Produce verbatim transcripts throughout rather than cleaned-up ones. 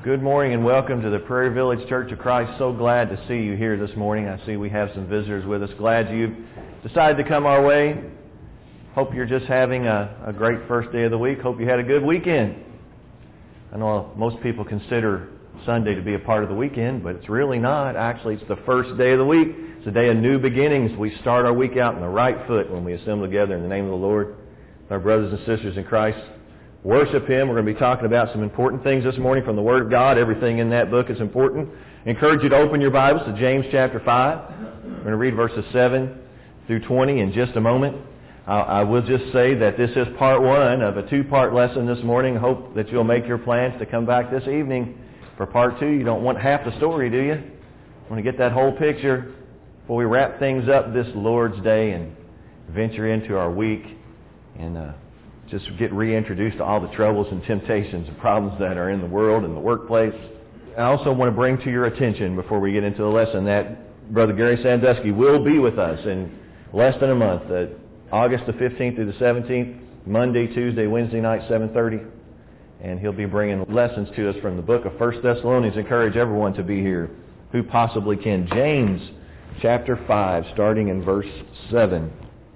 Good morning and welcome to the Prairie Village Church of Christ. So glad to see you here this morning. I see we have some visitors with us. Glad you've decided to come our way. Hope you're just having a, a great first day of the week. Hope you had a good weekend. I know most people consider Sunday to be a part of the weekend, but it's really not. Actually, it's the first day of the week. It's a day of new beginnings. We start our week out on the right foot when we assemble together in the name of the Lord. Our brothers and sisters in Christ, worship Him. We're going to be talking about some important things this morning from the Word of God. Everything in that book is important. I encourage you to open your Bibles to James chapter five. We're going to read verses seven through twenty in just a moment. I, I will just say that this is part one of a two-part lesson this morning. I hope that you'll make your plans to come back this evening for part two. You don't want half the story, do you? You want to get that whole picture before we wrap things up this Lord's Day and venture into our week and uh, just get reintroduced to all the troubles and temptations and problems that are in the world and the workplace. I also want to bring to your attention before we get into the lesson that Brother Gary Sandusky will be with us in less than a month, uh, August the fifteenth through the seventeenth, Monday, Tuesday, Wednesday night, seven thirty. And he'll be bringing lessons to us from the book of First Thessalonians. Encourage everyone to be here who possibly can. James chapter five, starting in verse seven.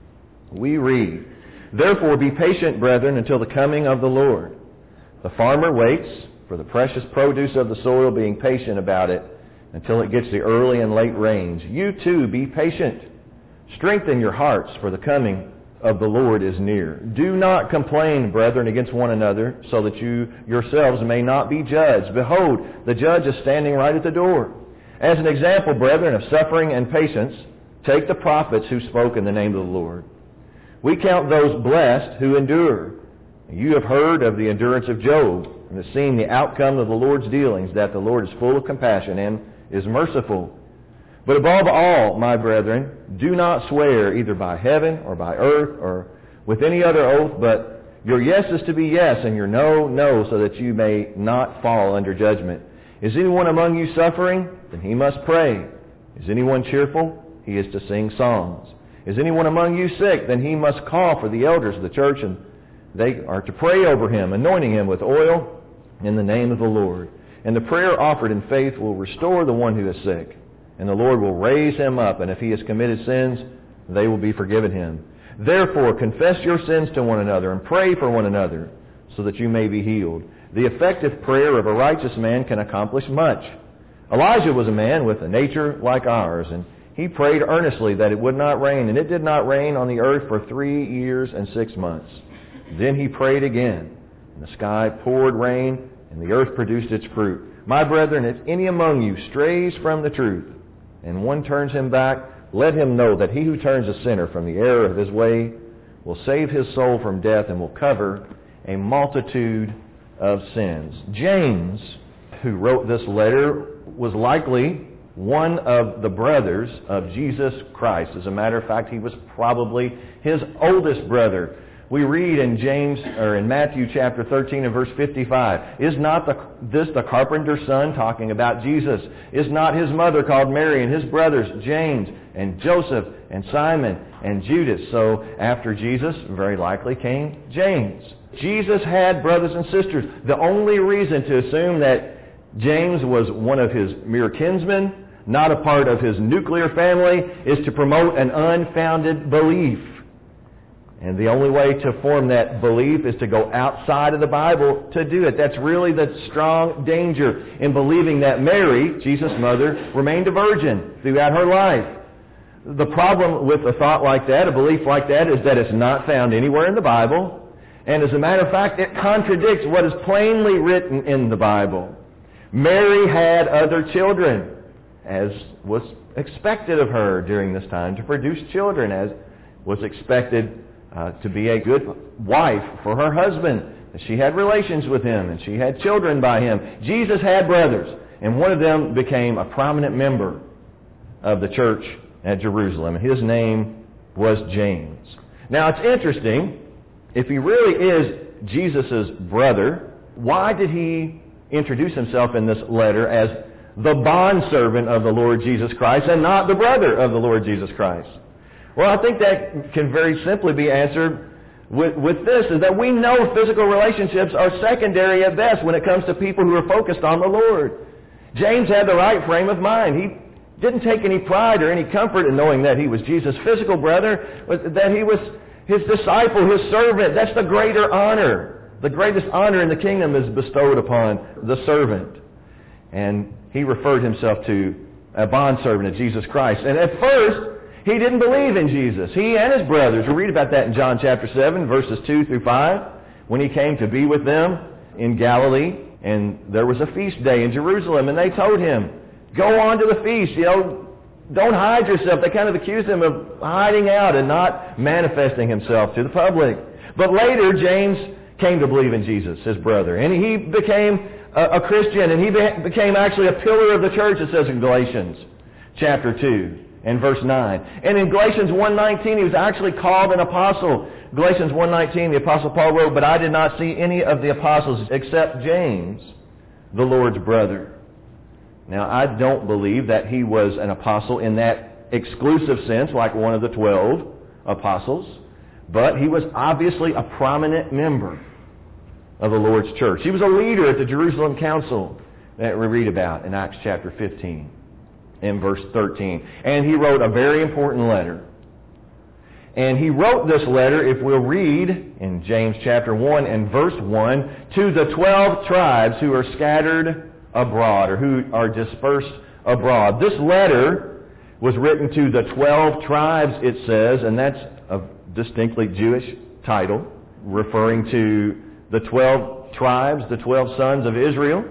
We read, "Therefore be patient, brethren, until the coming of the Lord. The farmer waits for the precious produce of the soil, being patient about it until it gets the early and late rains. You too be patient. Strengthen your hearts, for the coming of the Lord is near. Do not complain, brethren, against one another, so that you yourselves may not be judged. Behold, the judge is standing right at the door. As an example, brethren, of suffering and patience, take the prophets who spoke in the name of the Lord. We count those blessed who endure. You have heard of the endurance of Job and have seen the outcome of the Lord's dealings, that the Lord is full of compassion and is merciful. But above all, my brethren, do not swear either by heaven or by earth or with any other oath, but your yes is to be yes and your no, no, so that you may not fall under judgment. Is anyone among you suffering? Then he must pray. Is anyone cheerful? He is to sing psalms. Is anyone among you sick? Then he must call for the elders of the church, and they are to pray over him, anointing him with oil in the name of the Lord. And the prayer offered in faith will restore the one who is sick, and the Lord will raise him up, and if he has committed sins, they will be forgiven him. Therefore, confess your sins to one another, and pray for one another, so that you may be healed. The effective prayer of a righteous man can accomplish much. Elijah was a man with a nature like ours, and he prayed earnestly that it would not rain, and it did not rain on the earth for three years and six months. Then he prayed again, and the sky poured rain, and the earth produced its fruit. My brethren, if any among you strays from the truth, and one turns him back, let him know that he who turns a sinner from the error of his way will save his soul from death and will cover a multitude of sins." James, who wrote this letter, was likely one of the brothers of Jesus Christ. As a matter of fact, he was probably his oldest brother. We read in James, or in Matthew chapter thirteen and verse fifty-five, "Is not the, this the carpenter's son?" Talking about Jesus. "Is not his mother called Mary, and his brothers James and Joseph and Simon and Judas?" So after Jesus, very likely came James. Jesus had brothers and sisters. The only reason to assume that James was one of his mere kinsmen, not a part of his nuclear family, is to promote an unfounded belief. And the only way to form that belief is to go outside of the Bible to do it. That's really the strong danger in believing that Mary, Jesus' mother, remained a virgin throughout her life. The problem with a thought like that, a belief like that, is that it's not found anywhere in the Bible. And as a matter of fact, it contradicts what is plainly written in the Bible. Mary had other children, as was expected of her during this time, to produce children, as was expected uh, to be a good wife for her husband. She had relations with him, and she had children by him. Jesus had brothers, and one of them became a prominent member of the church at Jerusalem. His name was James. Now, it's interesting, if he really is Jesus' brother, why did he introduce himself in this letter as the bondservant of the Lord Jesus Christ and not the brother of the Lord Jesus Christ? Well, I think that can very simply be answered with, with this is that we know physical relationships are secondary at best when it comes to people who are focused on the Lord. James had the right frame of mind. He didn't take any pride or any comfort in knowing that he was Jesus' physical brother, but that he was his disciple, his servant. That's the greater honor. The greatest honor in the kingdom is bestowed upon the servant. And he referred himself to a bondservant of Jesus Christ. And at first, he didn't believe in Jesus. He and his brothers. We read about that in John chapter seven, verses two through five, when he came to be with them in Galilee. And there was a feast day in Jerusalem, and they told him, go on to the feast, you know, don't hide yourself. They kind of accused him of hiding out and not manifesting himself to the public. But later, James came to believe in Jesus, his brother. And he became a, a Christian, and he be, became actually a pillar of the church, it says in Galatians chapter two and verse nine. And in Galatians one nineteen, he was actually called an apostle. Galatians one nineteen, the Apostle Paul wrote, but I did not see any of the apostles except James, the Lord's brother. Now, I don't believe that he was an apostle in that exclusive sense, like one of the twelve apostles, but he was obviously a prominent member of the Lord's church. He was a leader at the Jerusalem Council that we read about in Acts chapter fifteen and verse thirteen. And he wrote a very important letter. And he wrote this letter, if we'll read in James chapter one and verse one, to the twelve tribes who are scattered abroad, or who are dispersed abroad. This letter was written to the twelve tribes, it says, and that's a distinctly Jewish title, referring to the twelve tribes, the twelve sons of Israel.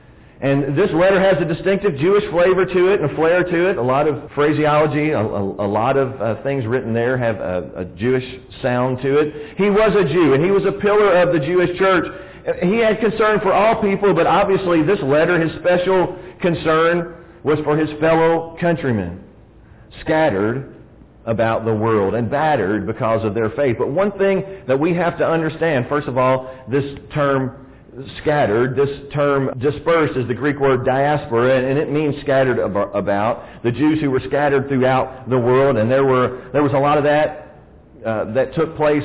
And this letter has a distinctive Jewish flavor to it and a flair to it. A lot of phraseology, a, a, a lot of uh, things written there have a, a Jewish sound to it. He was a Jew, and he was a pillar of the Jewish church. He had concern for all people, but obviously this letter, his special concern was for his fellow countrymen, scattered about the world and battered because of their faith. But one thing that we have to understand, first of all, this term scattered, this term dispersed is the Greek word diaspora, and it means scattered about. The Jews who were scattered throughout the world, and there were there was a lot of that uh, that took place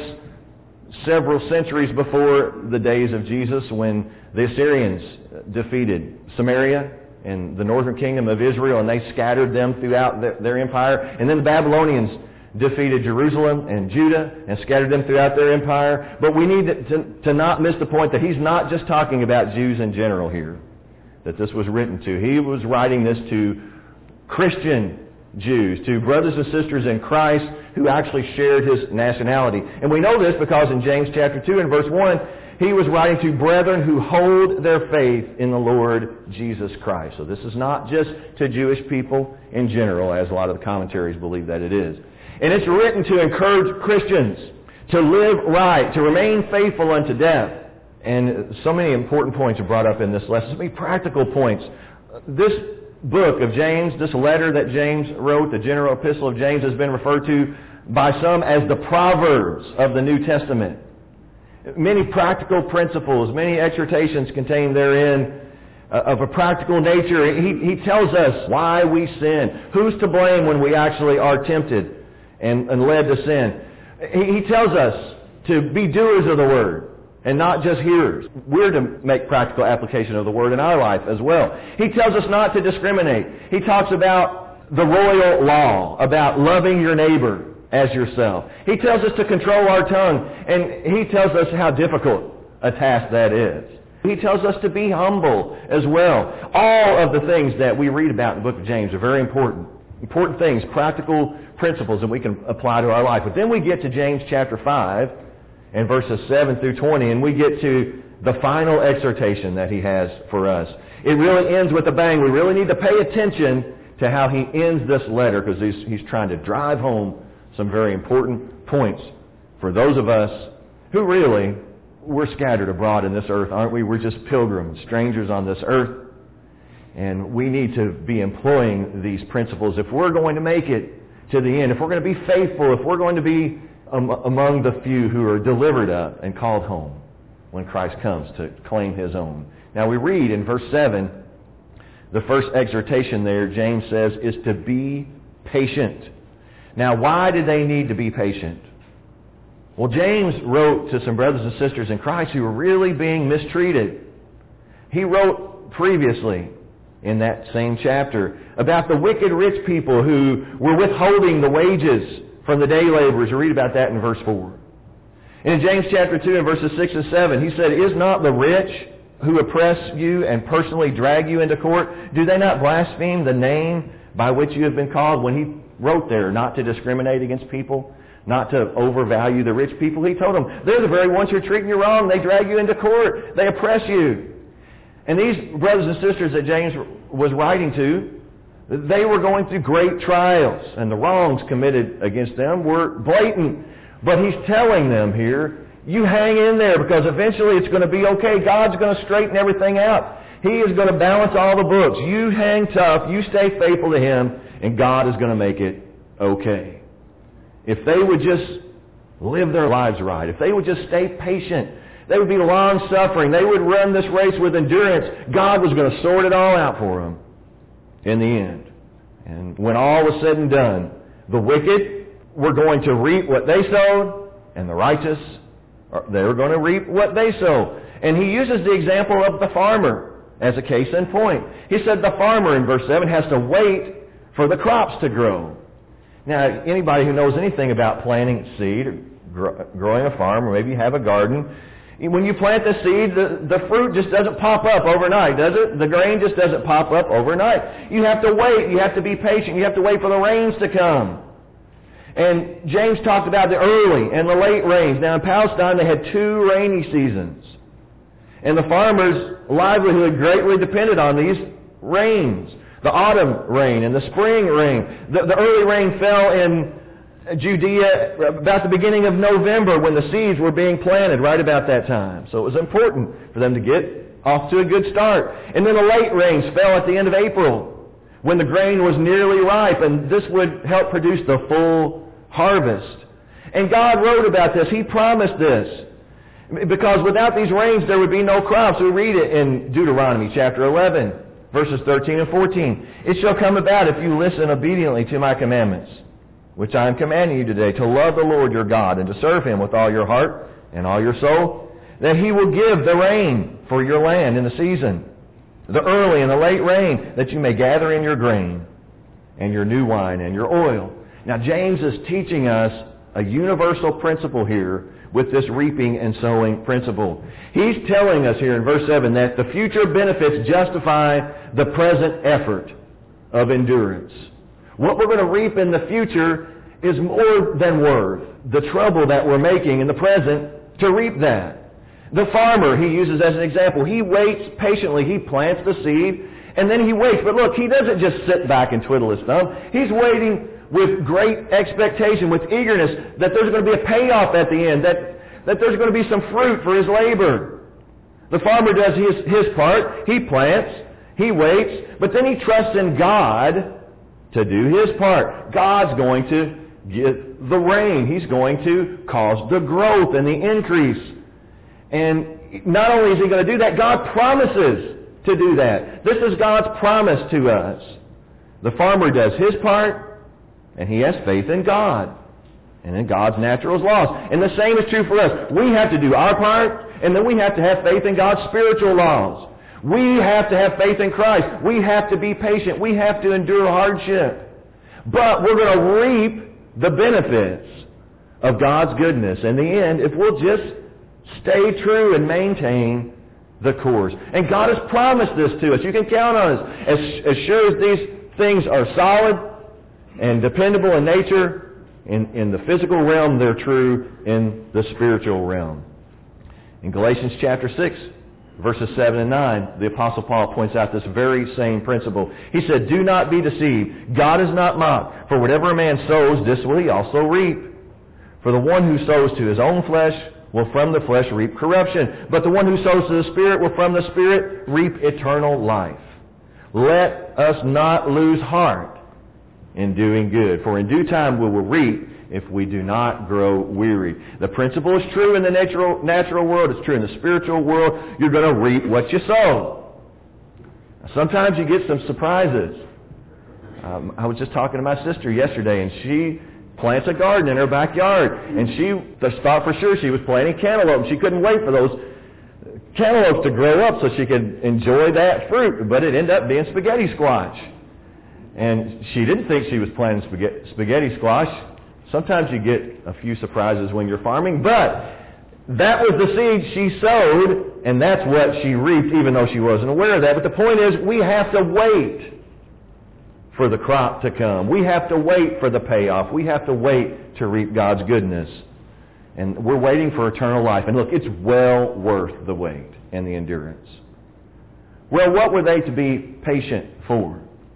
several centuries before the days of Jesus, when the Assyrians defeated Samaria and the northern kingdom of Israel, and they scattered them throughout their, their empire. And then the Babylonians defeated Jerusalem and Judah and scattered them throughout their empire. But we need to, to, to not miss the point that he's not just talking about Jews in general here, that this was written to. He was writing this to Christian Jews, to brothers and sisters in Christ who actually shared his nationality. And we know this because in James chapter two and verse one, he was writing to brethren who hold their faith in the Lord Jesus Christ. So this is not just to Jewish people in general, as a lot of the commentaries believe that it is. And it's written to encourage Christians to live right, to remain faithful unto death. And so many important points are brought up in this lesson, so many practical points. This book of James, this letter that James wrote, the general epistle of James, has been referred to by some as the Proverbs of the New Testament. Many practical principles, many exhortations contained therein uh, of a practical nature. He, he tells us why we sin, who's to blame when we actually are tempted and, and led to sin. He, he tells us to be doers of the Word and not just hearers. We're to make practical application of the Word in our life as well. He tells us not to discriminate. He talks about the royal law, about loving your neighbor as yourself. He tells us to control our tongue, and he tells us how difficult a task that is. He tells us to be humble as well. All of the things that we read about in the book of James are very important. Important things, practical principles that we can apply to our life. But then we get to James chapter five and verses seven through twenty, and we get to the final exhortation that he has for us. It really ends with a bang. We really need to pay attention to how he ends this letter, because he's, he's trying to drive home some very important points for those of us who really, we're scattered abroad in this earth, aren't we? We're just pilgrims, strangers on this earth. And we need to be employing these principles if we're going to make it to the end, if we're going to be faithful, if we're going to be um, among the few who are delivered up and called home when Christ comes to claim his own. Now we read in verse seven, the first exhortation there, James says, is to be patient. Now, why did they need to be patient? Well, James wrote to some brothers and sisters in Christ who were really being mistreated. He wrote previously in that same chapter about the wicked rich people who were withholding the wages from the day laborers. You read about that in verse four. And in James chapter two and verses six and seven, he said, "Is not the rich who oppress you and personally drag you into court, do they not blaspheme the name by which you have been called?" When he wrote there not to discriminate against people, not to overvalue the rich people, he told them, they're the very ones who are treating you wrong. They drag you into court. They oppress you. And these brothers and sisters that James was writing to, they were going through great trials, and the wrongs committed against them were blatant. But he's telling them here, you hang in there, because eventually it's going to be okay. God's going to straighten everything out. He is going to balance all the books. You hang tough. You stay faithful to Him, and God is going to make it okay. If they would just live their lives right, if they would just stay patient, they would be long-suffering, they would run this race with endurance, God was going to sort it all out for them in the end. And when all was said and done, the wicked were going to reap what they sowed, and the righteous, they were going to reap what they sow. And he uses the example of the farmer as a case in point. He said the farmer in verse seven has to wait for the crops to grow. Now, anybody who knows anything about planting seed or gr- growing a farm, or maybe you have a garden, when you plant the seed, the, the fruit just doesn't pop up overnight, does it? The grain just doesn't pop up overnight. You have to wait. You have to be patient. You have to wait for the rains to come. And James talked about the early and the late rains. Now, in Palestine, they had two rainy seasons. And the farmers' livelihood greatly depended on these rains. The autumn rain and the spring rain. The, the early rain fell in Judea about the beginning of November when the seeds were being planted, right about that time. So it was important for them to get off to a good start. And then the late rains fell at the end of April when the grain was nearly ripe, and this would help produce the full harvest. And God wrote about this. He promised this. Because without these rains, there would be no crops. We read it in Deuteronomy chapter eleven, verses thirteen and fourteen. "It shall come about, if you listen obediently to my commandments, which I am commanding you today, to love the Lord your God and to serve Him with all your heart and all your soul, that He will give the rain for your land in the season, the early and the late rain, that you may gather in your grain and your new wine and your oil." Now, James is teaching us a universal principle here with this reaping and sowing principle. He's telling us here in verse seven that the future benefits justify the present effort of endurance. What we're going to reap in the future is more than worth the trouble that we're making in the present to reap that. The farmer, he uses as an example, he waits patiently. He plants the seed, and then he waits. But look, he doesn't just sit back and twiddle his thumb. He's waiting with great expectation, with eagerness, that there's going to be a payoff at the end, that, that there's going to be some fruit for his labor. The farmer does his, his part. He plants, he waits, but then he trusts in God to do His part. God's going to give the rain. He's going to cause the growth and the increase. And not only is He going to do that, God promises to do that. This is God's promise to us. The farmer does his part, and he has faith in God and in God's natural laws. And the same is true for us. We have to do our part, and then we have to have faith in God's spiritual laws. We have to have faith in Christ. We have to be patient. We have to endure hardship. But we're going to reap the benefits of God's goodness in the end if we'll just stay true and maintain the course. And God has promised this to us. You can count on us. As, as sure as these things are solid and dependable in nature, in, in the physical realm, they're true in the spiritual realm. In Galatians chapter six, verses seven and nine, the Apostle Paul points out this very same principle. He said, "Do not be deceived. God is not mocked. For whatever a man sows, this will he also reap. For the one who sows to his own flesh will from the flesh reap corruption. But the one who sows to the Spirit will from the Spirit reap eternal life. Let us not lose heart in doing good. For in due time we will reap if we do not grow weary." The principle is true in the natural, natural world. It's true in the spiritual world. You're going to reap what you sow. Sometimes you get some surprises. Um, I was just talking to my sister yesterday, and she plants a garden in her backyard. And she thought for sure she was planting cantaloupe. She couldn't wait for those cantaloupes to grow up so she could enjoy that fruit. But it ended up being spaghetti squash. And she didn't think she was planting spaghetti, spaghetti squash. Sometimes you get a few surprises when you're farming. But that was the seed she sowed, and that's what she reaped, even though she wasn't aware of that. But the point is, we have to wait for the crop to come. We have to wait for the payoff. We have to wait to reap God's goodness. And we're waiting for eternal life. And look, it's well worth the wait and the endurance. Well, what were they to be patient for?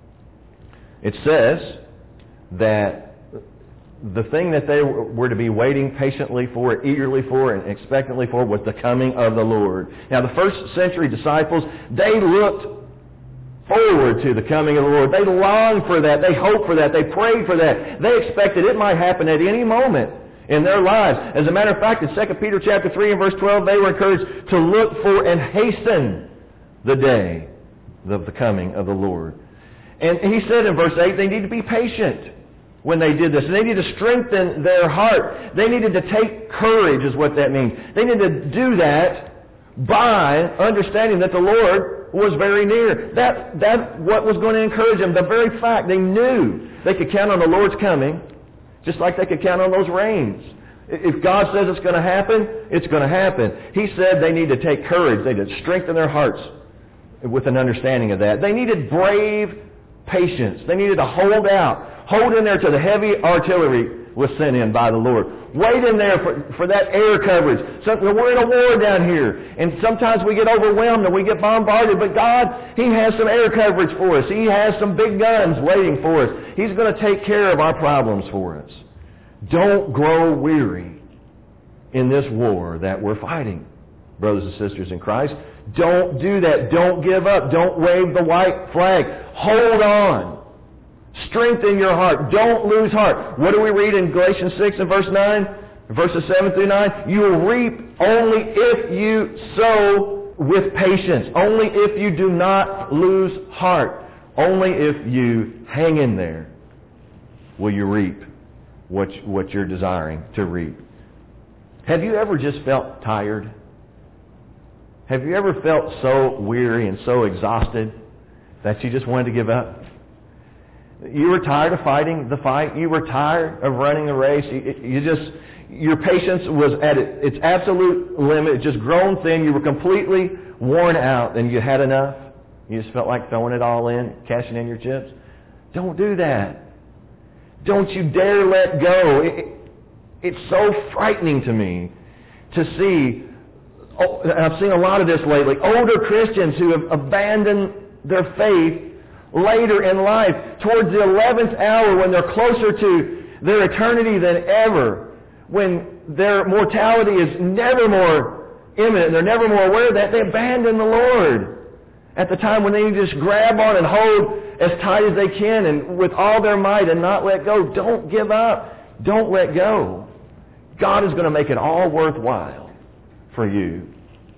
It says that the thing that they were to be waiting patiently for, eagerly for, and expectantly for was the coming of the Lord. Now, the first century disciples, they looked forward to the coming of the Lord. They longed for that. They hoped for that. They prayed for that. They expected it might happen at any moment in their lives. As a matter of fact, in Second Peter chapter three and verse twelve, they were encouraged to look for and hasten the day of the coming of the Lord. And he said in verse eight, they need to be patient when they did this. And they need to strengthen their heart. They needed to take courage is what that means. They needed to do that by understanding that the Lord was very near. That, that what was going to encourage them. The very fact they knew they could count on the Lord's coming, just like they could count on those rains. If God says it's going to happen, it's going to happen. He said they need to take courage. They need to strengthen their hearts with an understanding of that. They needed brave patience. They needed to hold out. Hold in there till the heavy artillery was sent in by the Lord. Wait in there for, for that air coverage. So, we're in a war down here. And sometimes we get overwhelmed and we get bombarded. But God, He has some air coverage for us. He has some big guns waiting for us. He's going to take care of our problems for us. Don't grow weary in this war that we're fighting, brothers and sisters in Christ. Don't do that. Don't give up. Don't wave the white flag. Hold on. Strengthen your heart. Don't lose heart. What do we read in Galatians six and verse nine? Verses seven through nine. You will reap only if you sow with patience. Only if you do not lose heart. Only if you hang in there will you reap what, what you're desiring to reap. Have you ever just felt tired? Have you ever felt so weary and so exhausted that you just wanted to give up? You were tired of fighting the fight. You were tired of running the race. You, you just, your patience was at its absolute limit, just grown thin. You were completely worn out and you had enough. You just felt like throwing it all in, cashing in your chips. Don't do that. Don't you dare let go. It, it's so frightening to me to see, oh, I've seen a lot of this lately, older Christians who have abandoned their faith later in life, towards the eleventh hour, when they're closer to their eternity than ever, when their mortality is never more imminent, they're never more aware of that, they abandon the Lord at the time when they need to just grab on and hold as tight as they can and with all their might and not let go. Don't give up. Don't let go. God is going to make it all worthwhile for you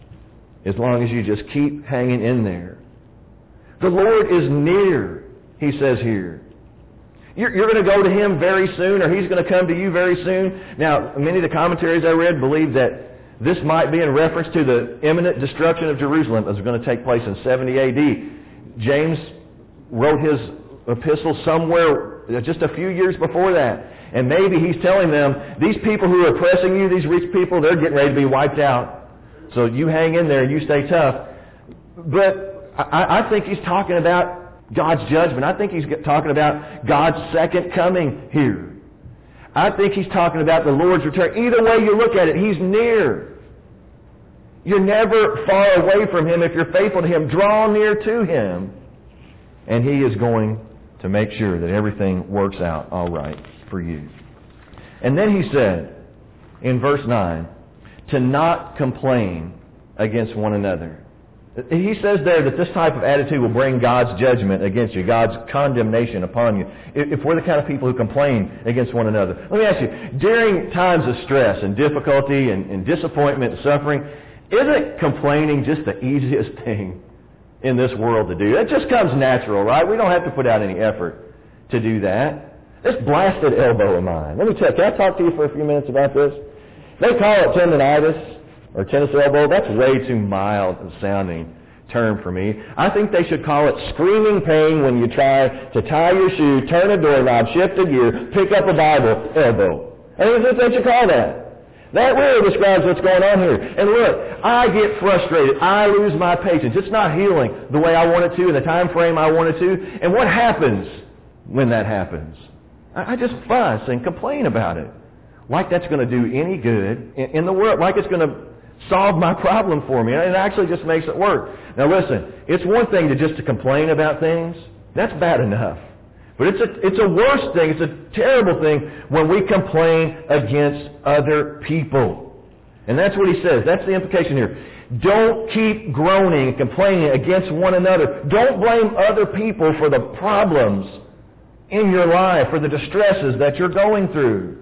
as long as you just keep hanging in there. The Lord is near, He says here. You're, you're going to go to Him very soon, or He's going to come to you very soon. Now, many of the commentaries I read believe that this might be in reference to the imminent destruction of Jerusalem that was going to take place in seventy A D. James wrote his epistle somewhere just a few years before that. And maybe he's telling them, these people who are oppressing you, these rich people, they're getting ready to be wiped out. So you hang in there and you stay tough. But I, I think he's talking about God's judgment. I think he's talking about God's second coming here. I think he's talking about the Lord's return. Either way you look at it, He's near. You're never far away from Him if you're faithful to Him. Draw near to Him, and He is going to make sure that everything works out all right for you. And then he said, in verse nine, to not complain against one another. He says there that this type of attitude will bring God's judgment against you, God's condemnation upon you, if we're the kind of people who complain against one another. Let me ask you, during times of stress and difficulty and, and disappointment and suffering, isn't complaining just the easiest thing in this world to do? It just comes natural, right? We don't have to put out any effort to do that. This blasted elbow of mine. Let me tell you, can I talk to you for a few minutes about this? They call it tendonitis or tennis elbow. That's way too mild a sounding term for me. I think they should call it screaming pain when you try to tie your shoe, turn a doorknob, shift a gear, pick up a Bible, elbow. I think that's what they should call that. That really describes what's going on here. And look, I get frustrated. I lose my patience. It's not healing the way I want it to in the time frame I want it to. And what happens when that happens? I just fuss and complain about it. Like that's going to do any good in the world. Like it's going to solve my problem for me. And it actually just makes it work. Now listen, it's one thing to just to complain about things. That's bad enough. But it's a, it's a worse thing, it's a terrible thing when we complain against other people. And that's what he says. That's the implication here. Don't keep groaning and complaining against one another. Don't blame other people for the problems in your life, for the distresses that you're going through.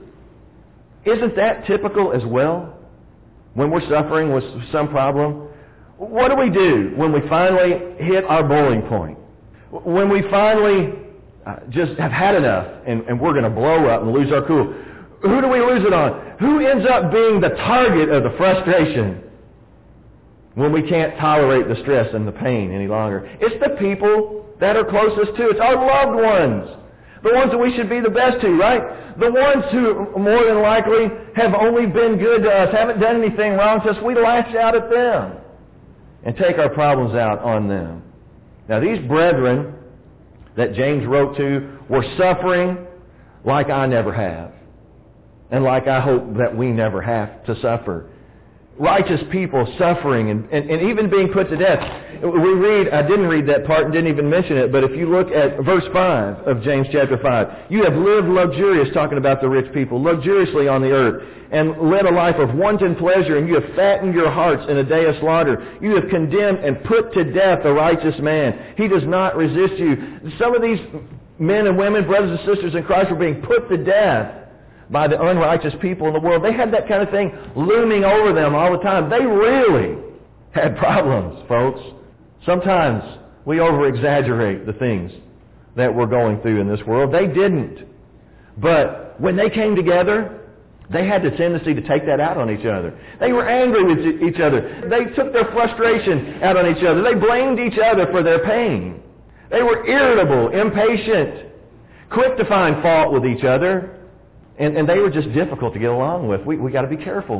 Isn't that typical as well? When we're suffering with some problem, what do we do when we finally hit our boiling point? When we finally Uh, just have had enough and, and we're going to blow up and lose our cool. Who do we lose it on? Who ends up being the target of the frustration when we can't tolerate the stress and the pain any longer? It's the people that are closest to us, our loved ones. The ones that we should be the best to, right? The ones who more than likely have only been good to us, haven't done anything wrong to us. We lash out at them and take our problems out on them. Now these brethren that James wrote to were suffering like I never have. And like I hope that we never have to suffer. Righteous people suffering and, and, and even being put to death. We read, I didn't read that part and didn't even mention it, but if you look at verse five of James chapter five, you have lived luxurious, talking about the rich people, luxuriously on the earth, and led a life of wanton pleasure, and you have fattened your hearts in a day of slaughter. You have condemned and put to death a righteous man. He does not resist you. Some of these men and women, brothers and sisters in Christ, were being put to death by the unrighteous people in the world. They had that kind of thing looming over them all the time. They really had problems, folks. Sometimes we over-exaggerate the things that we're going through in this world. They didn't. But when they came together, they had the tendency to take that out on each other. They were angry with each other. They took their frustration out on each other. They blamed each other for their pain. They were irritable, impatient, quick to find fault with each other. And, and they were just difficult to get along with. We we got to be careful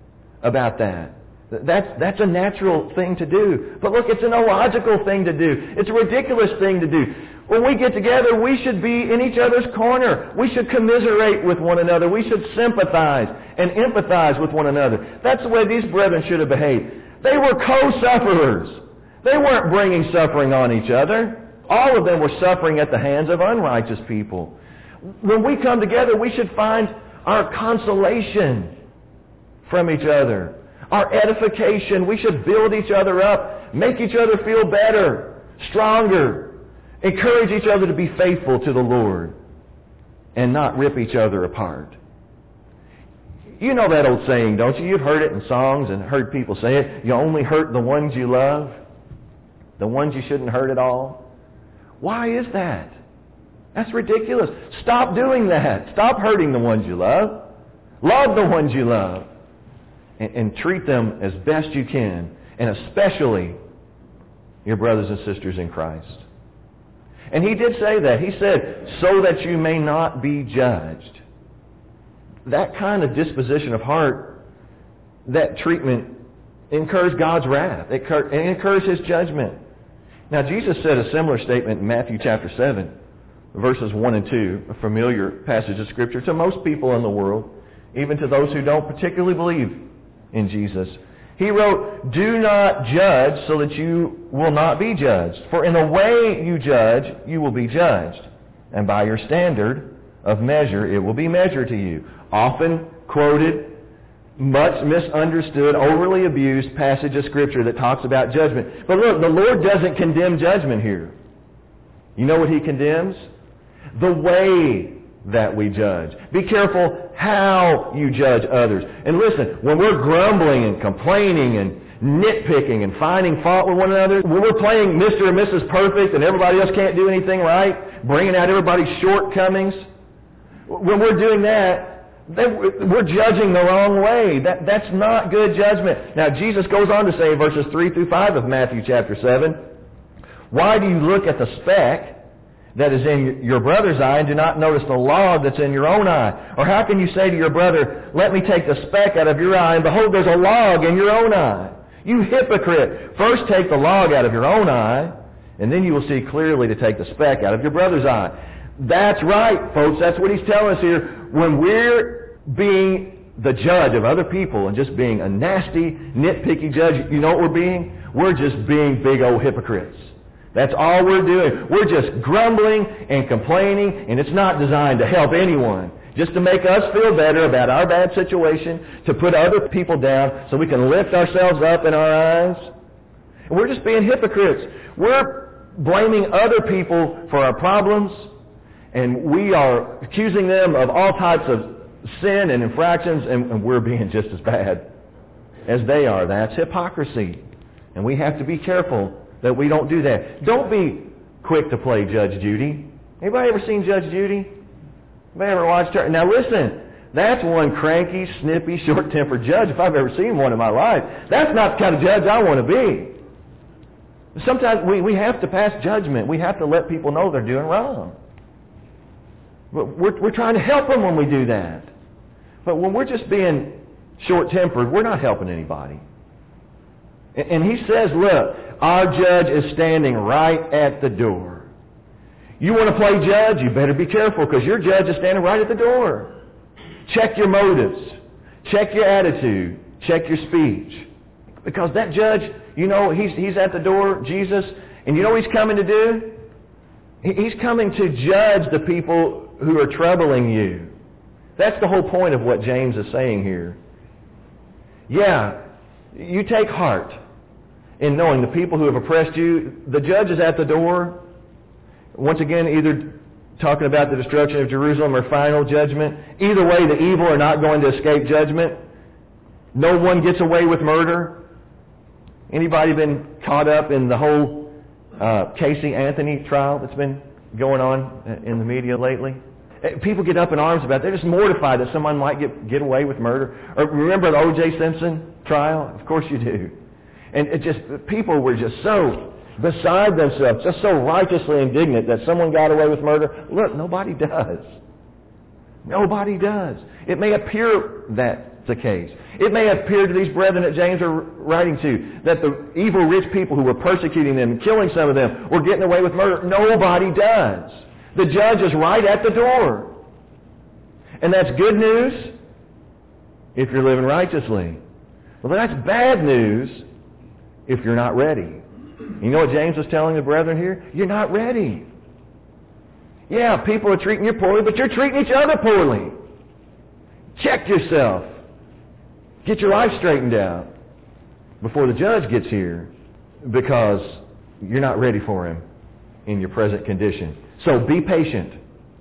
about that. That's that's a natural thing to do. But look, it's an illogical thing to do. It's a ridiculous thing to do. When we get together, we should be in each other's corner. We should commiserate with one another. We should sympathize and empathize with one another. That's the way these brethren should have behaved. They were co-sufferers. They weren't bringing suffering on each other. All of them were suffering at the hands of unrighteous people. When we come together, we should find our consolation from each other, our edification. We should build each other up, make each other feel better, stronger, encourage each other to be faithful to the Lord, and not rip each other apart. You know that old saying, don't you? You've heard it in songs and heard people say it. You only hurt the ones you love, the ones you shouldn't hurt at all. Why is that? That's ridiculous. Stop doing that. Stop hurting the ones you love. Love the ones you love. And, and treat them as best you can. And especially your brothers and sisters in Christ. And he did say that. He said, so that you may not be judged. That kind of disposition of heart, that treatment, incurs God's wrath. It incurs His judgment. Now Jesus said a similar statement in Matthew chapter seven. Verses one and two, a familiar passage of Scripture to most people in the world, even to those who don't particularly believe in Jesus. He wrote, do not judge so that you will not be judged. For in the way you judge, you will be judged. And by your standard of measure, it will be measured to you. Often quoted, much misunderstood, overly abused passage of Scripture that talks about judgment. But look, the Lord doesn't condemn judgment here. You know what He condemns? The way that we judge. Be careful how you judge others. And listen, when we're grumbling and complaining and nitpicking and finding fault with one another, when we're playing Mister and Missus Perfect and everybody else can't do anything right, bringing out everybody's shortcomings, When we're doing that, they, we're judging the wrong way. That, that's not good judgment. Now, Jesus goes on to say in verses three through five of Matthew chapter seven, why do you look at the speck that is in your brother's eye and do not notice the log that's in your own eye? Or how can you say to your brother, let me take the speck out of your eye, and behold, there's a log in your own eye? You hypocrite! First take the log out of your own eye, and then you will see clearly to take the speck out of your brother's eye. That's right, folks. That's what he's telling us here. When we're being the judge of other people and just being a nasty, nitpicky judge, you know what we're being? We're just being big old hypocrites. That's all we're doing. We're just grumbling and complaining, and it's not designed to help anyone. Just to make us feel better about our bad situation, to put other people down so we can lift ourselves up in our eyes. And we're just being hypocrites. We're blaming other people for our problems, and we are accusing them of all types of sin and infractions, and, and we're being just as bad as they are. That's hypocrisy. And we have to be careful that we don't do that. Don't be quick to play Judge Judy. Anybody ever seen Judge Judy? Anybody ever watched her? Now listen, that's one cranky, snippy, short-tempered judge if I've ever seen one in my life. That's not the kind of judge I want to be. Sometimes we, we have to pass judgment. We have to let people know they're doing wrong. But we're, we're trying to help them when we do that. But when we're just being short-tempered, we're not helping anybody. And, and he says, look, our judge is standing right at the door. You want to play judge? You better be careful, because your judge is standing right at the door. Check your motives. Check your attitude. Check your speech. Because that judge, you know, he's, he's at the door, Jesus, and you know what he's coming to do? He's coming to judge the people who are troubling you. That's the whole point of what James is saying here. Yeah, you take heart in knowing the people who have oppressed you. The judge is at the door. Once again, either talking about the destruction of Jerusalem or final judgment. Either way, the evil are not going to escape judgment. No one gets away with murder. Anybody been caught up in the whole uh, Casey Anthony trial that's been going on in the media lately? People get up in arms about it. They're just mortified that someone might get, get away with murder. Or remember the O J Simpson trial? Of course you do. And it just, people were just so beside themselves, just so righteously indignant that someone got away with murder. Look, nobody does. Nobody does. It may appear that's the case. It may appear to these brethren that James are writing to that the evil rich people who were persecuting them and killing some of them were getting away with murder. Nobody does. The judge is right at the door. And that's good news if you're living righteously. Well, that's bad news if you're not ready. You know what James is telling the brethren here? You're not ready. Yeah, people are treating you poorly, but you're treating each other poorly. Check yourself. Get your life straightened out before the judge gets here, because you're not ready for him in your present condition. So be patient.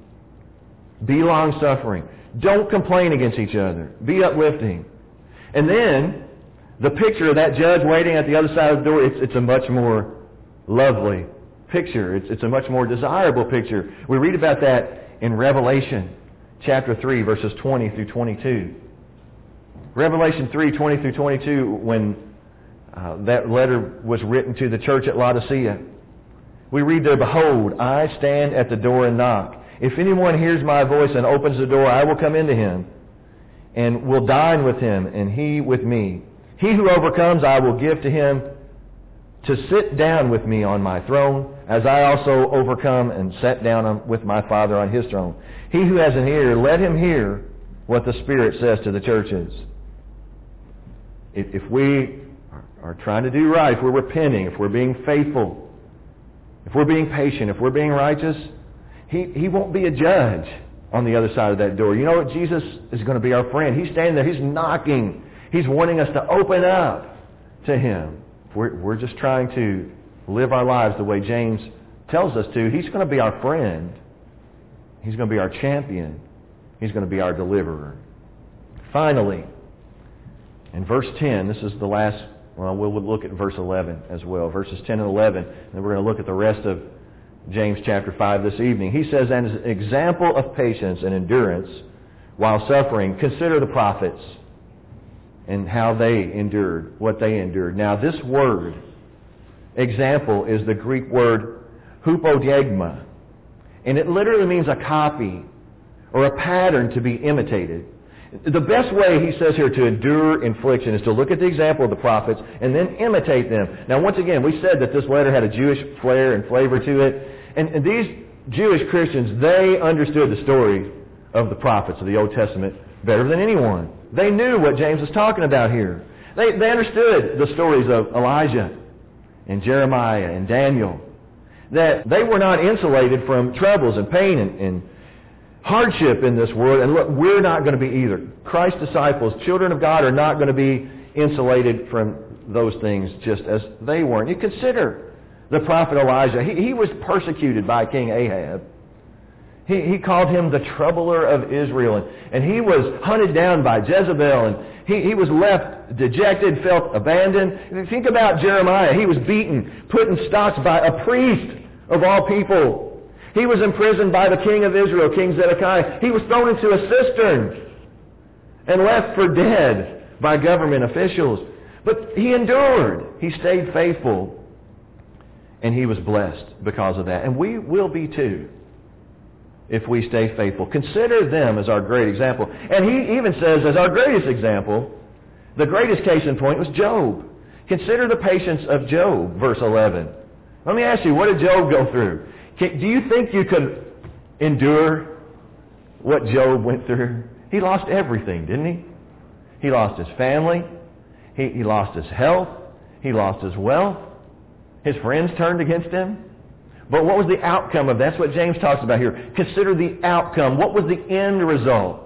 Be long-suffering. Don't complain against each other. Be uplifting. And then, the picture of that judge waiting at the other side of the door, it's, it's a much more lovely picture. It's, it's a much more desirable picture. We read about that in Revelation chapter three, verses twenty through twenty-two. Revelation three, twenty through twenty-two, when uh, that letter was written to the church at Laodicea, we read there, behold, I stand at the door and knock. If anyone hears my voice and opens the door, I will come into him and will dine with him, and he with me. He who overcomes, I will give to him to sit down with me on my throne, as I also overcome and sat down with my Father on his throne. He who has an ear, let him hear what the Spirit says to the churches. If, if we are trying to do right, if we're repenting, if we're being faithful, if we're being patient, if we're being righteous, he, he won't be a judge on the other side of that door. You know what? Jesus is going to be our friend. He's standing there. He's knocking. He's wanting us to open up to him. We're, we're just trying to live our lives the way James tells us to. He's going to be our friend. He's going to be our champion. He's going to be our deliverer. Finally, in verse ten, this is the last, well, we'll look at verse eleven as well. Verses ten and eleven, and then we're going to look at the rest of James chapter five this evening. He says, as an example of patience and endurance while suffering, consider the prophets and how they endured, what they endured. Now this word, example, is the Greek word hupodiegma. And it literally means a copy or a pattern to be imitated. The best way, he says here, to endure infliction is to look at the example of the prophets and then imitate them. Now, once again, we said that this letter had a Jewish flair and flavor to it. And, and these Jewish Christians, they understood the story of the prophets of the Old Testament better than anyone. They knew what James was talking about here. They, they understood the stories of Elijah and Jeremiah and Daniel. That they were not insulated from troubles and pain and, and hardship in this world. And look, we're not going to be either. Christ's disciples, children of God, are not going to be insulated from those things just as they weren't. You consider the prophet Elijah. He, he was persecuted by King Ahab. He, he called him the troubler of Israel. And, and he was hunted down by Jezebel. And he, he was left dejected, felt abandoned. Think about Jeremiah. He was beaten, put in stocks by a priest of all people. He was imprisoned by the king of Israel, King Zedekiah. He was thrown into a cistern and left for dead by government officials. But he endured. He stayed faithful. And he was blessed because of that. And we will be too, if we stay faithful. Consider them as our great example. And he even says, as our greatest example, the greatest case in point was Job. Consider the patience of Job, verse eleven. Let me ask you, what did Job go through? Can, do you think you could endure what Job went through? He lost everything, didn't he? He lost his family. He, he lost his health. He lost his wealth. His friends turned against him. But what was the outcome of that? That's what James talks about here. Consider the outcome. What was the end result?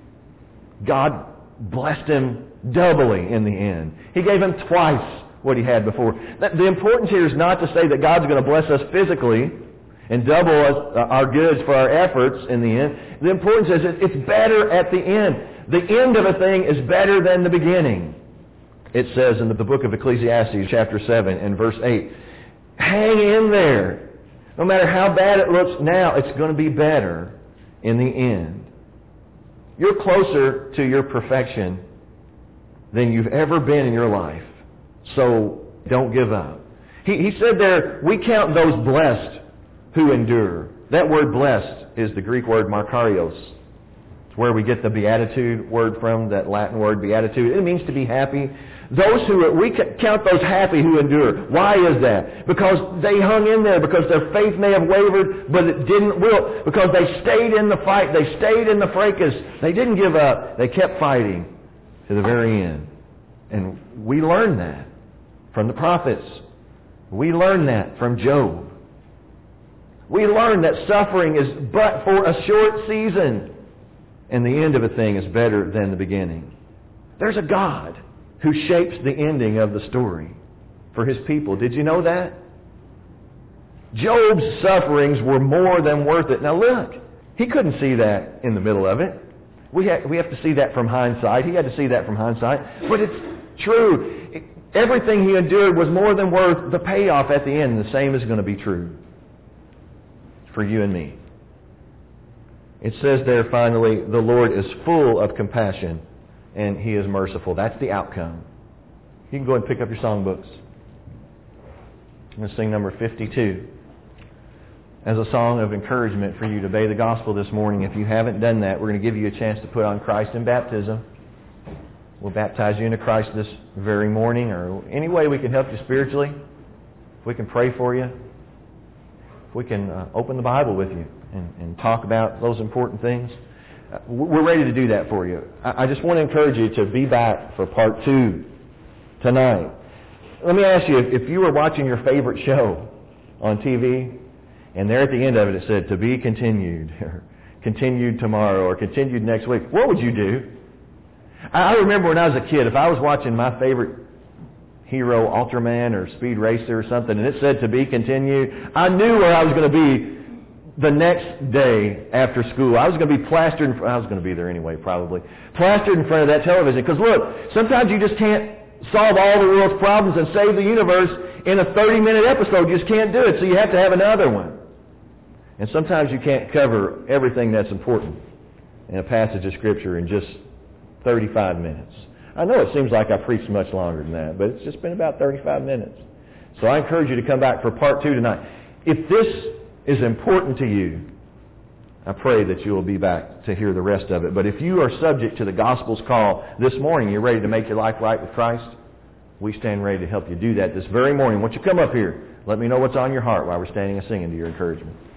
God blessed him doubly in the end. He gave him twice what he had before. The importance here is not to say that God's going to bless us physically and double us, uh, our goods for our efforts in the end. The importance is it's better at the end. The end of a thing is better than the beginning. It says in the book of Ecclesiastes, chapter seven and verse eight, hang in there. No matter how bad it looks now, it's going to be better in the end. You're closer to your perfection than you've ever been in your life. So don't give up. He, he said there, we count those blessed who endure. That word blessed is the Greek word makarios. It's where we get the beatitude word from, that Latin word beatitude. It means to be happy. Those who, we count those happy who endure. Why is that? Because they hung in there, because their faith may have wavered, but it didn't will. Because they stayed in the fight. They stayed in the fracas. They didn't give up. They kept fighting to the very end. And we learn that from the prophets. We learn that from Job. We learn that suffering is but for a short season. And the end of a thing is better than the beginning. There's a God who shapes the ending of the story for His people. Did you know that? Job's sufferings were more than worth it. Now look, he couldn't see that in the middle of it. We have, we have to see that from hindsight. He had to see that from hindsight. But it's true. It, everything he endured was more than worth the payoff at the end. The same is going to be true for you and me. It says there finally, the Lord is full of compassion and He is merciful. That's the outcome. You can go ahead and pick up your songbooks. I'm going to sing number fifty-two as a song of encouragement for you to obey the gospel this morning. If you haven't done that, we're going to give you a chance to put on Christ in baptism. We'll baptize you into Christ this very morning, or any way we can help you spiritually. If we can pray for you. If we can uh, open the Bible with you and, and talk about those important things. Uh, we're ready to do that for you. I, I just want to encourage you to be back for part two tonight. Let me ask you, if, if you were watching your favorite show on T V, and there at the end of it it said, to be continued, or continued tomorrow, or continued next week, what would you do? I, I remember when I was a kid, if I was watching my favorite hero, Ultraman or Speed Racer or something, and it said to be continued, I knew where I was going to be the next day after school. I was going to be plastered in front, I was going to be there anyway, probably, plastered in front of that television. Because look, sometimes you just can't solve all the world's problems and save the universe in a thirty-minute episode. You just can't do it, so you have to have another one. And sometimes you can't cover everything that's important in a passage of Scripture in just thirty-five minutes. I know it seems like I preached much longer than that, but it's just been about thirty-five minutes. So I encourage you to come back for part two tonight. If this is important to you, I pray that you will be back to hear the rest of it. But if you are subject to the gospel's call this morning, you're ready to make your life right with Christ, we stand ready to help you do that this very morning. Won't you come up here? Let me know what's on your heart while we're standing and singing to your encouragement.